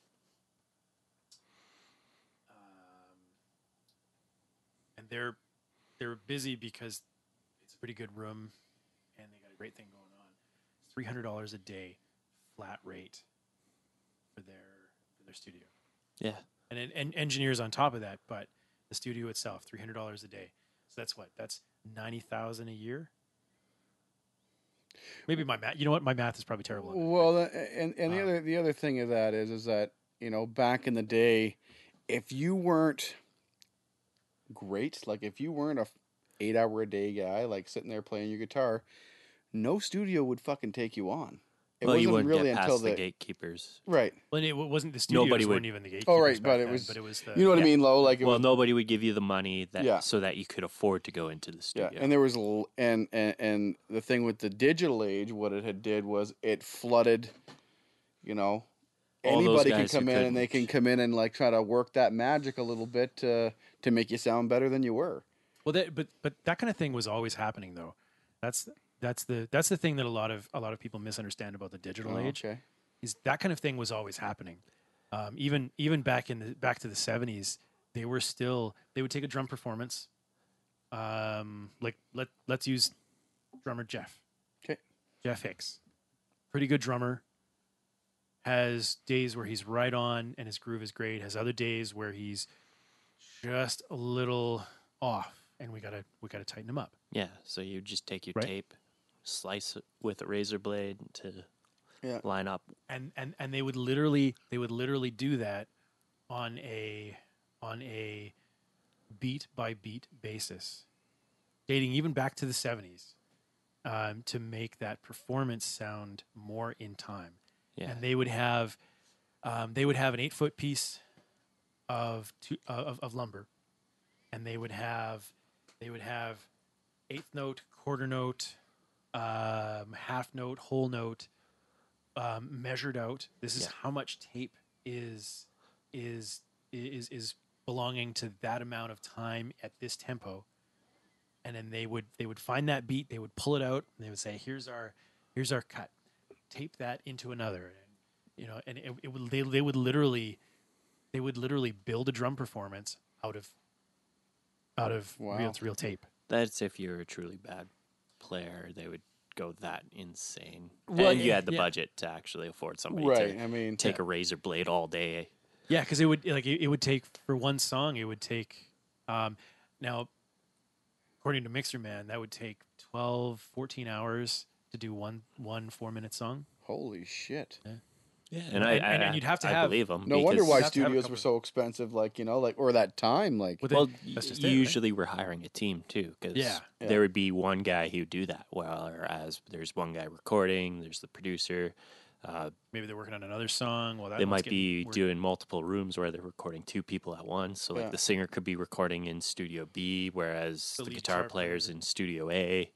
And they're busy because it's a pretty good room, and they got a great thing going on. $300 a day, flat rate for their studio, yeah. and engineers on top of that. But the studio itself, $300 a day. So that's what? That's $90,000 a year. Maybe my math. You know what? My math is probably terrible. on that. Well, and the other thing of that is that, you know, back in the day, if you weren't great, like if you weren't a 8-hour a day guy, like sitting there playing your guitar, no studio would fucking take you on. It Well, you wasn't wouldn't really get until past the gatekeepers. Right. Well, it wasn't the studios. Nobody would- weren't even the gatekeepers. Oh, right, back but it then, was. But it was the. You know what I yeah. mean, Lo? Like it Well, was. nobody would give you the money that Yeah. so that you could afford to go into the Yeah, studio. and there was and the thing with the digital age, what it had did was it flooded, you know, all those anybody can guys who come in and couldn't. they can come in and like try to work that magic a little bit to make you sound better than you were. Well, but that kind of thing was always happening, though. That's the thing that a lot of people misunderstand about the digital age. Okay. Is that kind of thing was always happening. Even back to the 70s, they would take a drum performance. Let's use drummer Jeff. Okay. Jeff Hicks, pretty good drummer. Has days where he's right on and his groove is great. Has other days where he's just a little off, and we gotta tighten him up. Yeah, so you just take your Right. tape, slice it with a razor blade to line up. And they would literally do that on a beat by beat basis, dating even back to the 70s, to make that performance sound more in time. Yeah. And they would have an 8-foot piece of lumber, and they would have eighth note, quarter note, half note, whole note, measured out. This is how much tape is belonging to that amount of time at this tempo. And then they would find that beat, they would pull it out, and they would say, here's our cut. Tape that into another, and they would literally build a drum performance out of real tape. That's if you're a truly bad player, they would go that insane. Well, and you had the yeah. budget to actually afford somebody Right. to I mean, take a razor blade all day. Yeah, because it would take for one song. It would take now, according to Mixer Man, that would take 12, 14 hours to do one 4-minute song. Holy shit. Yeah, and you'd have to have. believe them. No wonder why you have to have a studios couple- were so expensive, or that time, Well, that's just you it, right? usually were hiring a team too, because Yeah. there would be one guy who would do that, whereas there's one guy recording, there's the producer. Maybe they're working on another song. Well, that They one's might getting be work- doing multiple rooms where they're recording 2 people at once. So, like, Yeah. the singer could be recording in Studio B, whereas The the lead guitar guitar player's player. in Studio A.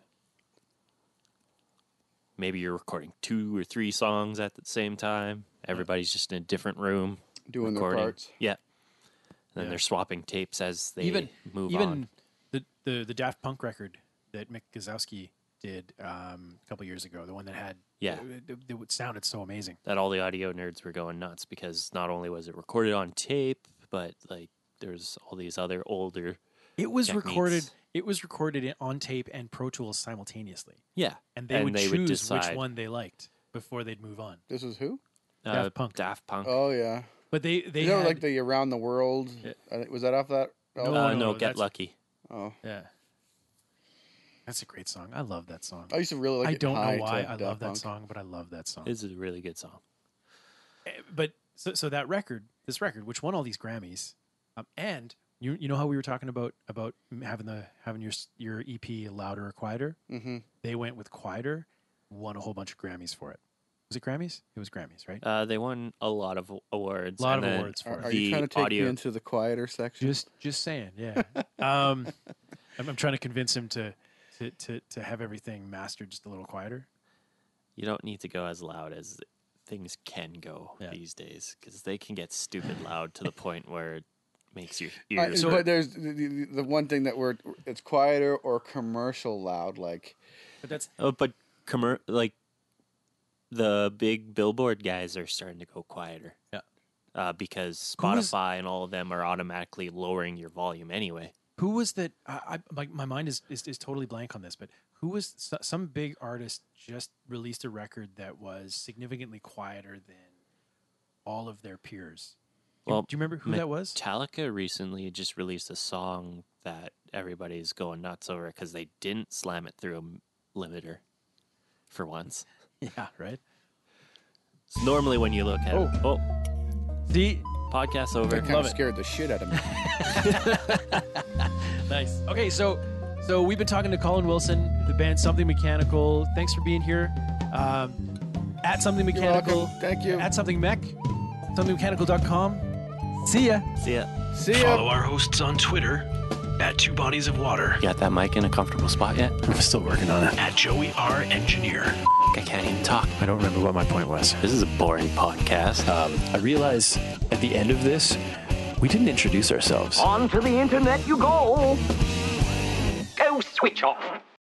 Maybe you're recording 2 or 3 songs at the same time. Everybody's just in a different room doing recording. their parts. Yeah. And then Yeah. they're swapping tapes as they move even on. the Daft Punk record that Mick Gazowski did a couple years ago, the one that had it sounded so amazing. That all the audio nerds were going nuts because not only was it recorded on tape, but like there's all these other older. It was techniques. recorded on tape and Pro Tools simultaneously. Yeah, And they would choose which decide. one they liked before they'd move on. This is who? Daft Punk. Daft Punk. Oh yeah. But they Is that had, like the Around the World? Was that off that? No, no, no, Get that's- Lucky. Oh, yeah. That's a great song. I love that song. I used to really like. I Getting don't High know why to I Daft love that Punk. song, but I love that song. It's a really good song. But so that record, which won all these Grammys, and you know how we were talking about having your EP louder or quieter. Mm-hmm. They went with quieter, won a whole bunch of Grammys for it. Was it Grammys? It was Grammys, right? They won a lot of awards. A lot and of then awards for it. Are you trying to take audio- me into the quieter section? Just saying, yeah. I'm trying to convince him to have everything mastered just a little quieter. You don't need to go as loud as things can go these days because they can get stupid loud to the point where it makes your ears. But there's the one thing that it's quieter or commercial loud, like. But that's like the big Billboard guys are starting to go quieter. Yeah. Because Spotify and all of them are automatically lowering your volume anyway. Who was that? My mind is totally blank on this, but who was some big artist just released a record that was significantly quieter than all of their peers? Well, do you remember who that was? Metallica recently just released a song that everybody's going nuts over because they didn't slam it through a limiter for once. Yeah, right. So normally when you look at See, podcast That over. kind of scared the shit out of me. Nice. Okay, so we've been talking to Colin Wilson, the band Something Mechanical. Thanks for being here. At Something You're Mechanical. welcome. Thank you. At Something Mech. SomethingMechanical.com. See ya. See ya. See ya. Follow our hosts on Twitter At Two Bodies of Water. You got that mic in a comfortable spot yet? I'm still working on it. At Joey R. Engineer. I can't even talk. I don't remember what my point was. This is a boring podcast. I realize at the end of this, we didn't introduce ourselves. On to the internet you go. Go switch off.